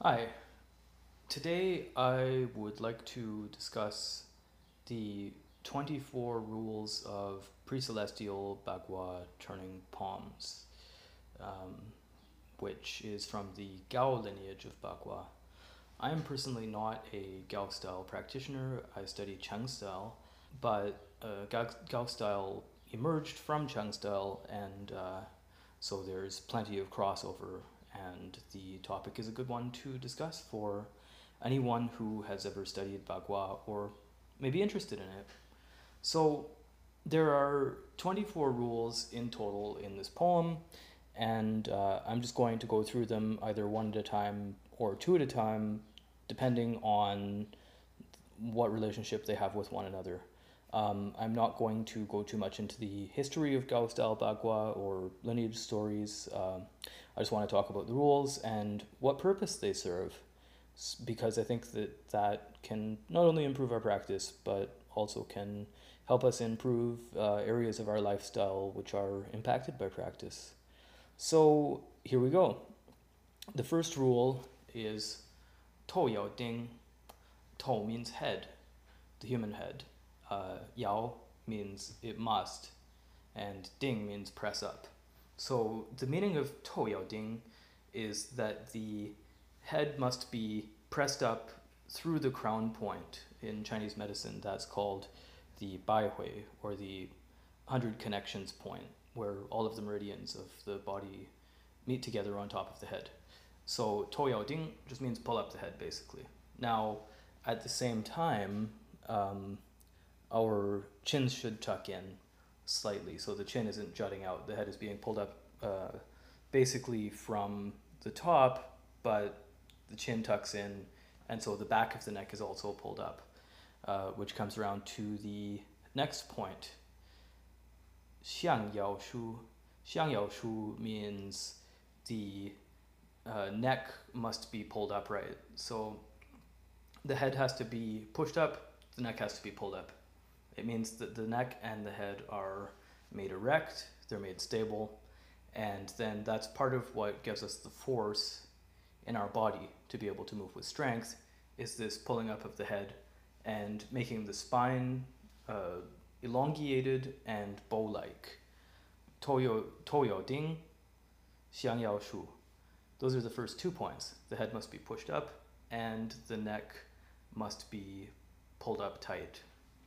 Hi, today I would like to discuss the 24 rules of pre-celestial Bagua turning palms, um, which is from the Gao lineage of Bagua. I am personally not a Gao style practitioner. I study Cheng style, but Gao style emerged from Cheng style, and so there's plenty of crossover, and the topic is a good one to discuss for anyone who has ever studied Bagua or may be interested in it. So there are 24 rules in total in this poem, and I'm just going to go through them either one at a time or two at a time, depending on what relationship they have with one another. I'm not going to go too much into the history of Gao style Bagua or lineage stories. I just want to talk about the rules and what purpose they serve, because I think that that can not only improve our practice, but also can help us improve areas of our lifestyle which are impacted by practice. So here we go. The first rule is 头要丁. To means head, the human head. Yao means it must, and ding means press up. So the meaning of 头要丁 is that the head must be pressed up through the crown point. In Chinese medicine, that's called the Bai Hui, or the 100 connections point, where all of the meridians of the body meet together on top of the head. So 头要丁 just means pull up the head, basically. Now, at the same time, our chins should tuck in slightly, so the chin isn't jutting out. The head is being pulled up basically from the top, but the chin tucks in, and so the back of the neck is also pulled up, which comes around to the next point. 相腰书. 相腰书 means the neck must be pulled upright. So the head has to be pushed up, the neck has to be pulled up. It means that the neck and the head are made erect, they're made stable, and then that's part of what gives us the force in our body to be able to move with strength, is this pulling up of the head and making the spine elongated and bow-like. 头要丁, 相腰书. Those are the first 2 points. The head must be pushed up, and the neck must be pulled up tight.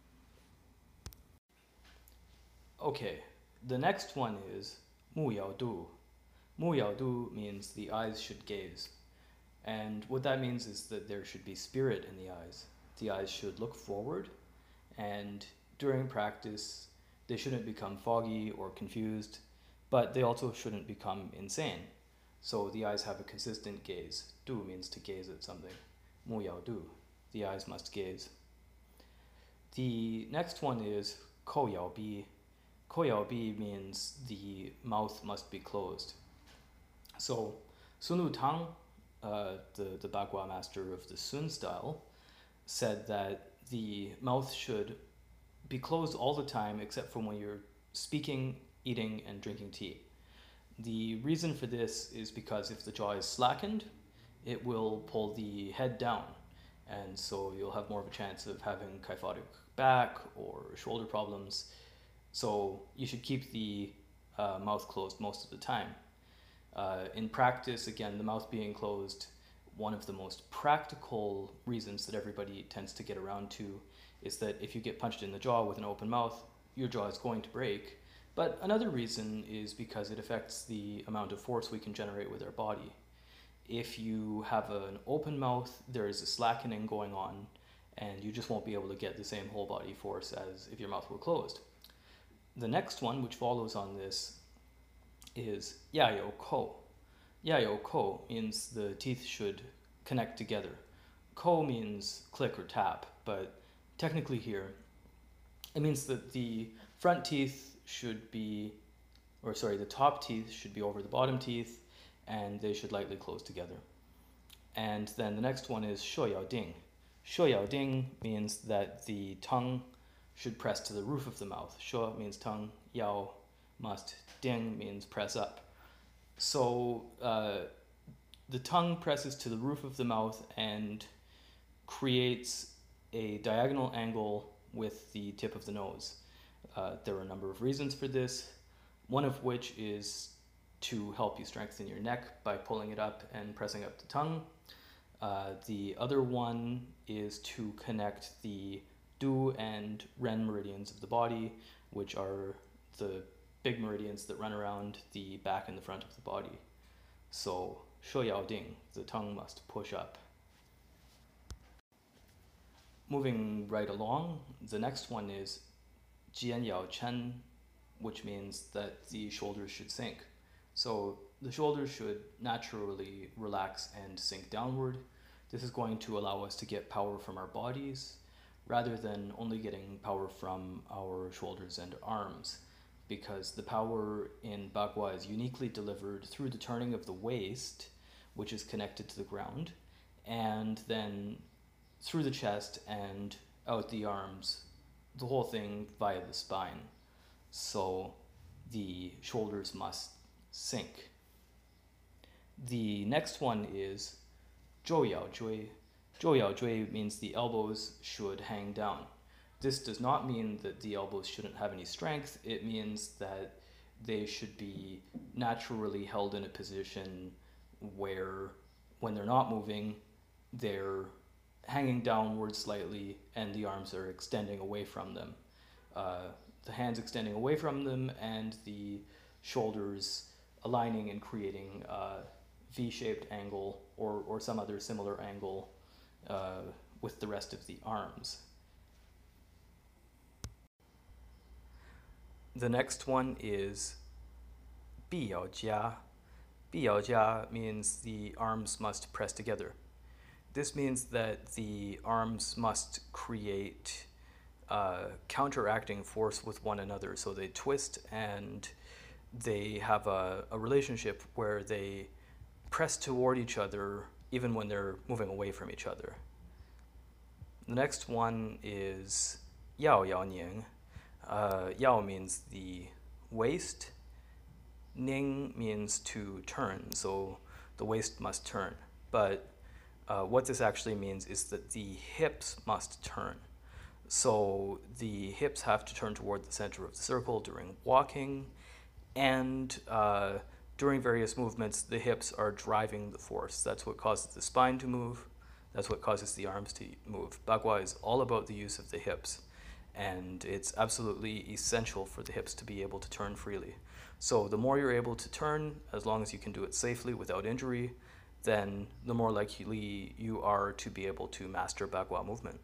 Okay, the next one is 目要度. 目要度 means the eyes should gaze. And what that means is that there should be spirit in the eyes. The eyes should look forward, and during practice, they shouldn't become foggy or confused, but they also shouldn't become insane. So the eyes have a consistent gaze. Du means to gaze at something. 目要度, the eyes must gaze. The next one is 口要闭. 口要闭 means the mouth must be closed. So Sun Wutang, the Bagua master of the Sun style, said that the mouth should be closed all the time except for when you're speaking, eating, and drinking tea. The reason for this is because if the jaw is slackened, it will pull the head down, and so you'll have more of a chance of having kyphotic back or shoulder problems. So you should keep the mouth closed most of the time. In practice, again, the mouth being closed, one of the most practical reasons that everybody tends to get around to is that if you get punched in the jaw with an open mouth, your jaw is going to break. But another reason is because it affects the amount of force we can generate with our body. If you have an open mouth, there is a slackening going on, and you just won't be able to get the same whole body force as if your mouth were closed. The next one, which follows on this, is 牙有口. 牙有口 means the teeth should connect together. Ko means click or tap, but technically here, it means that the front teeth should be, the top teeth should be over the bottom teeth, and they should lightly close together. And then the next one is 说要定. 说要定 means that the tongue should press to the roof of the mouth. 说 means tongue, 要 must, ding means press up. So the tongue presses to the roof of the mouth and creates a diagonal angle with the tip of the nose. There are a number of reasons for this, one of which is to help you strengthen your neck by pulling it up and pressing up the tongue. The other one is to connect the Du and Ren meridians of the body, which are the big meridians that run around the back and the front of the body. So, 射咬定, the tongue must push up. Moving right along, the next one is 肩要抻, which means that the shoulders should sink. So the shoulders should naturally relax and sink downward. This is going to allow us to get power from our bodies rather than only getting power from our shoulders and arms, because the power in Bagua is uniquely delivered through the turning of the waist, which is connected to the ground, and then through the chest and out the arms, the whole thing via the spine. So the shoulders must sink. The next one is 周腰椎. 周腰椎 means the elbows should hang down. This does not mean that the elbows shouldn't have any strength. It means that they should be naturally held in a position where, when they're not moving, they're hanging downward slightly and the arms are extending away from them. The hands extending away from them and the shoulders aligning and creating a V-shaped angle or some other similar angle with the rest of the arms. The next one is 臂要夹. 臂要夹 means the arms must press together. This means that the arms must create counteracting force with one another. So they twist and they have a relationship where they press toward each other even when they're moving away from each other. The next one is 要要宁. Yao means the waist. Ning means to turn, so the waist must turn. But what this actually means is that the hips must turn. So the hips have to turn toward the center of the circle during walking, and during various movements, the hips are driving the force. That's what causes the spine to move. That's what causes the arms to move. Bagua is all about the use of the hips, and it's absolutely essential for the hips to be able to turn freely. So the more you're able to turn, as long as you can do it safely without injury, then the more likely you are to be able to master Bagua movement.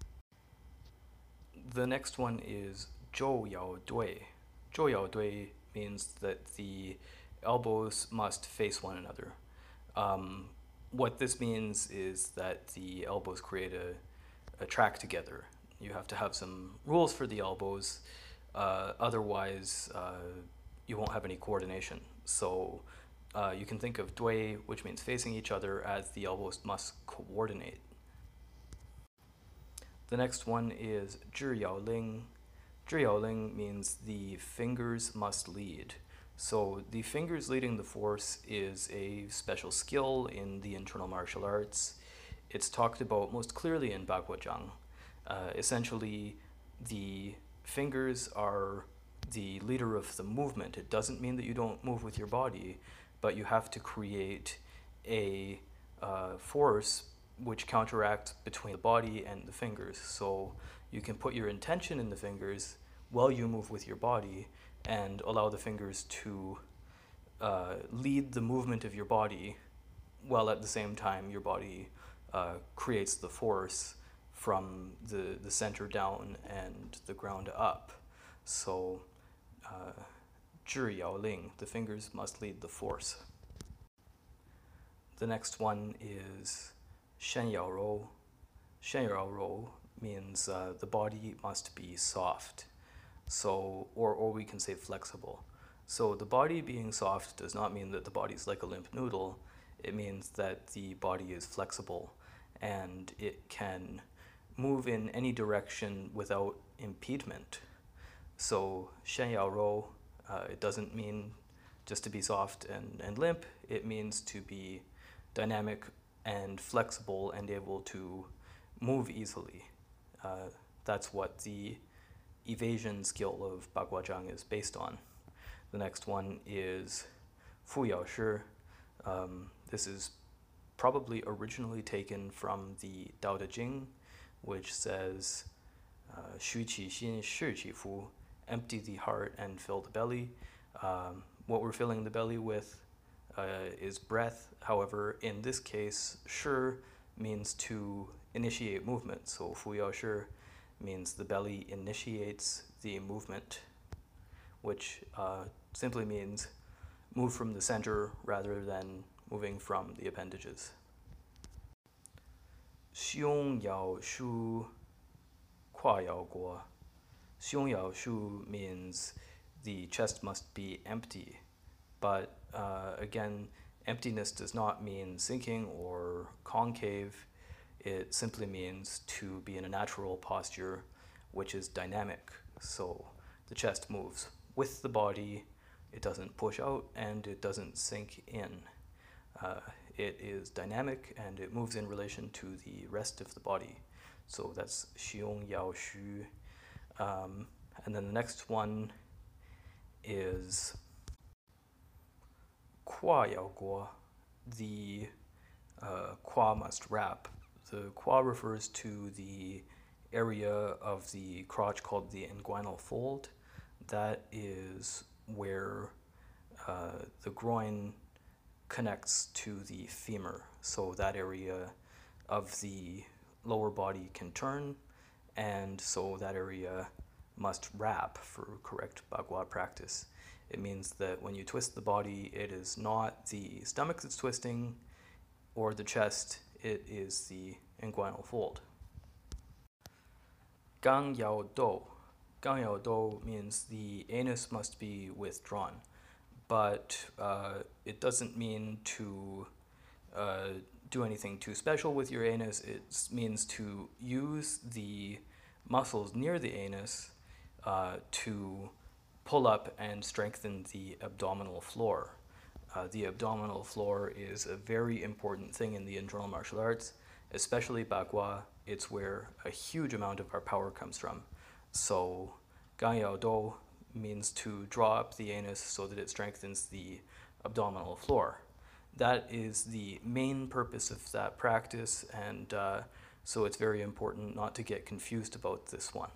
The next one is 周腰对. 周腰对 means that the elbows must face one another. What this means is that the elbows create a track together. You have to have some rules for the elbows, otherwise you won't have any coordination. So you can think of 对, which means facing each other, as the elbows must coordinate. The next one is 智要令. 智要令 means the fingers must lead. So the fingers leading the force is a special skill in the internal martial arts. It's talked about most clearly in Baguazhang. Essentially, the fingers are the leader of the movement. It doesn't mean that you don't move with your body, but you have to create a force which counteracts between the body and the fingers. So you can put your intention in the fingers while you move with your body and allow the fingers to lead the movement of your body, while at the same time your body creates the force from the center down and the ground up. So 智要令, the fingers must lead the force. The next one is 身要柔. 身要柔 means the body must be soft. So, or we can say flexible. So the body being soft does not mean that the body is like a limp noodle. It means that the body is flexible and it can move in any direction without impediment. So 身要柔, it doesn't mean just to be soft and limp. It means to be dynamic and flexible and able to move easily. That's what the evasion skill of Baguazhang is based on. The next one is Fu Yao Shi. This is probably originally taken from the Dao De Jing, which says, Xu qi xin, shi qi fu, empty the heart and fill the belly. What we're filling the belly with is breath. However, in this case, shi means to initiate movement. So Fu Yao Shi means the belly initiates the movement, which simply means move from the center rather than moving from the appendages. Xiong Yao Shu, Kwa Yao Guo. Xiong Yao Shu means the chest must be empty, but again, emptiness does not mean sinking or concave. It simply means to be in a natural posture, which is dynamic. So the chest moves with the body, it doesn't push out, and it doesn't sink in. It is dynamic and it moves in relation to the rest of the body. So that's Xiong Yao Xu. And then the next one is Kwa Yao Guo. The Kwa must wrap. The Kwa refers to the area of the crotch called the inguinal fold. That is where the groin connects to the femur. So that area of the lower body can turn, and so that area must wrap for correct Bagua practice. It means that when you twist the body, it is not the stomach that's twisting or the chest, it is the inguinal fold. Gang Yao Dou. Gang Yao Dou means the anus must be withdrawn, but it doesn't mean to do anything too special with your anus. It means to use the muscles near the anus to pull up and strengthen the abdominal floor. The abdominal floor is a very important thing in the internal martial arts, especially Bagua. It's where a huge amount of our power comes from. So Gang Yao Dou means to draw up the anus so that it strengthens the abdominal floor. That is the main purpose of that practice, and so it's very important not to get confused about this one.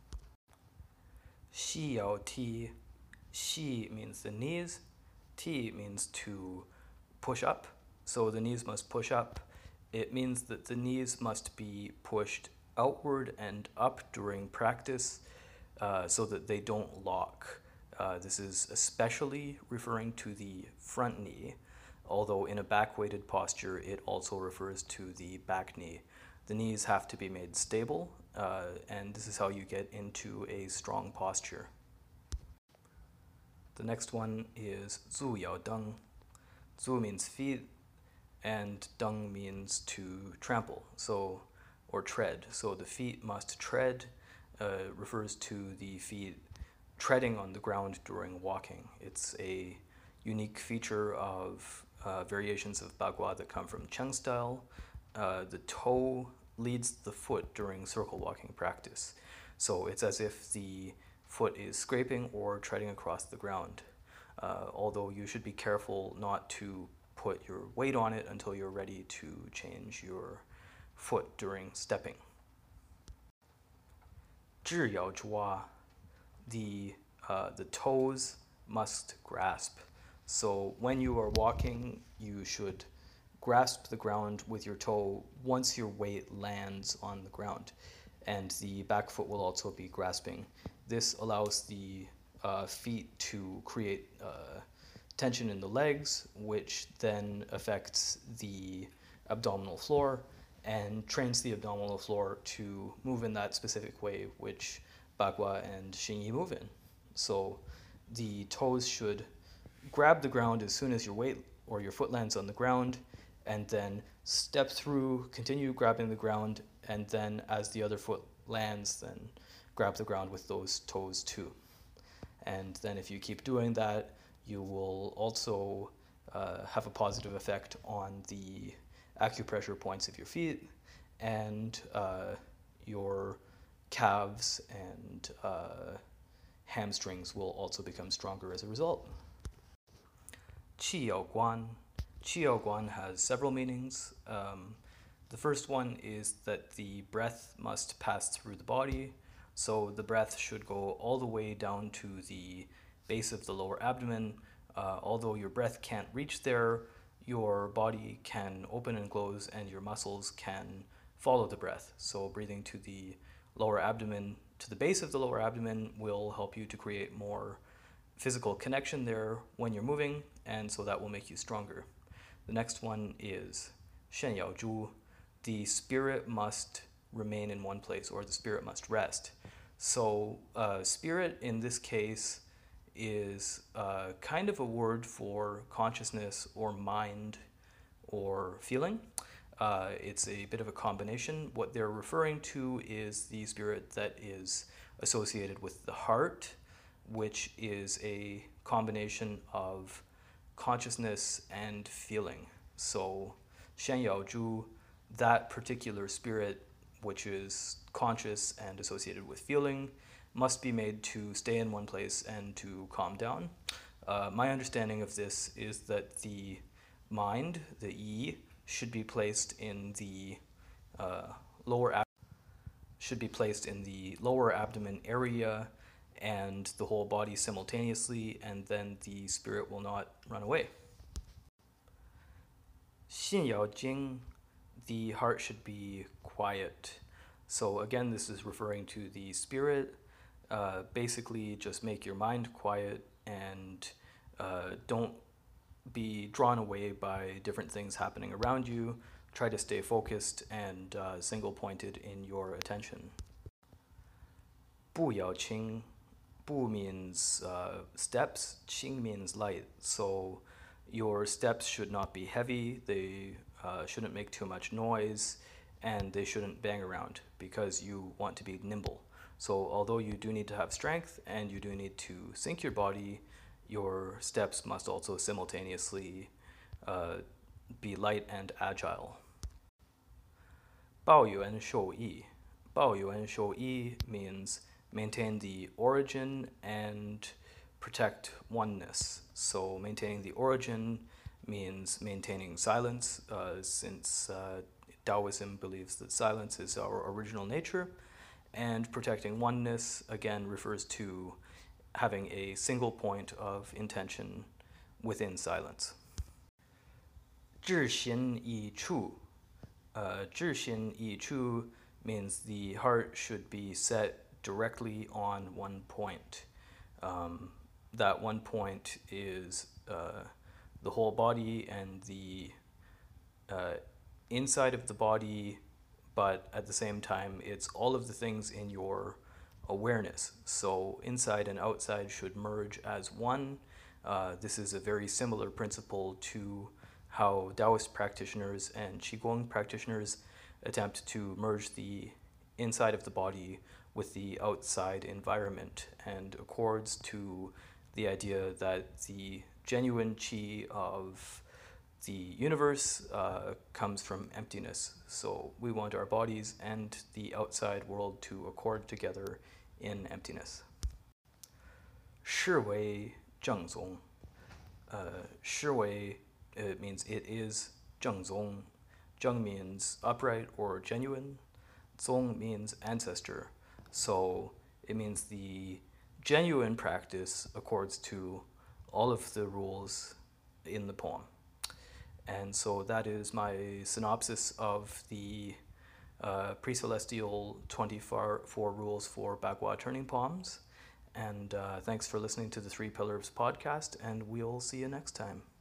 Xi Yao Ti. Xi means the knees, Ti means to push up, so the knees must push up. It means that the knees must be pushed outward and up during practice so that they don't lock. This is especially referring to the front knee, although in a back-weighted posture it also refers to the back knee. The knees have to be made stable, and this is how you get into a strong posture. The next one is Zu Yao Deng. Zu means feet, and Deng means to trample, or tread. So the feet must tread refers to the feet treading on the ground during walking. It's a unique feature of variations of Bagua that come from Cheng style. The toe leads the foot during circle walking practice. So it's as if the foot is scraping or treading across the ground. Although you should be careful not to put your weight on it until you're ready to change your foot during stepping. Zhi Yao Zhua. The toes must grasp. So when you are walking, you should grasp the ground with your toe once your weight lands on the ground, and the back foot will also be grasping. This allows the feet to create tension in the legs, which then affects the abdominal floor and trains the abdominal floor to move in that specific way which Bagua and Xingyi move in. So the toes should grab the ground as soon as your weight or your foot lands on the ground, and then step through, continue grabbing the ground, and then as the other foot lands, then grab the ground with those toes too. And then if you keep doing that, you will also have a positive effect on the acupressure points of your feet, and your calves and hamstrings will also become stronger as a result. Qi Yao Guan. Qi Yao Guan has several meanings. The first one is that the breath must pass through the body, so the breath should go all the way down to the base of the lower abdomen. Although your breath can't reach there, your body can open and close and your muscles can follow the breath. So breathing to the lower abdomen, to the base of the lower abdomen, will help you to create more physical connection there when you're moving, and so that will make you stronger. The next one is Shen Yao Zhu. The spirit must remain in one place, or the spirit must rest. So spirit in this case is kind of a word for consciousness or mind or feeling. It's a bit of a combination. What they're referring to is the spirit that is associated with the heart, which is a combination of consciousness and feeling. So Shen Yao Zhu, that particular spirit, which is conscious and associated with feeling, must be made to stay in one place and to calm down. My understanding of this is that the mind, the yi, should be placed in the lower abdomen area and the whole body simultaneously, and then the spirit will not run away. Xin Yao Jing, the heart should be quiet. So again, this is referring to the spirit. Basically, just make your mind quiet and don't be drawn away by different things happening around you. Try to stay focused and single-pointed in your attention. Bu Yao Qing. Bu means steps, Qing means light. So your steps should not be heavy, they shouldn't make too much noise, and they shouldn't bang around because you want to be nimble. So although you do need to have strength and you do need to sync your body, your steps must also simultaneously be light and agile. Bao Yuan Shou Yi. Bao Yuan Shou Yi means maintain the origin and protect oneness. So maintaining the origin means maintaining silence, since Taoism believes that silence is our original nature, and protecting oneness again refers to having a single point of intention within silence. 知行一处. 知行一处 means the heart should be set directly on one point. That one point is the whole body and the inside of the body, but at the same time it's all of the things in your awareness. So inside and outside should merge as one. This is a very similar principle to how Taoist practitioners and Qigong practitioners attempt to merge the inside of the body with the outside environment, and accords to the idea that the genuine qi of the universe comes from emptiness. So we want our bodies and the outside world to accord together in emptiness. 是为正宗. 是为 it means it is 正宗. 正 means upright or genuine. 宗 means ancestor. So it means the genuine practice accords to all of the rules in the poem. And so that is my synopsis of the pre-celestial 24 rules for Bagua turning poems. And thanks for listening to the Three Pillars podcast, and we'll see you next time.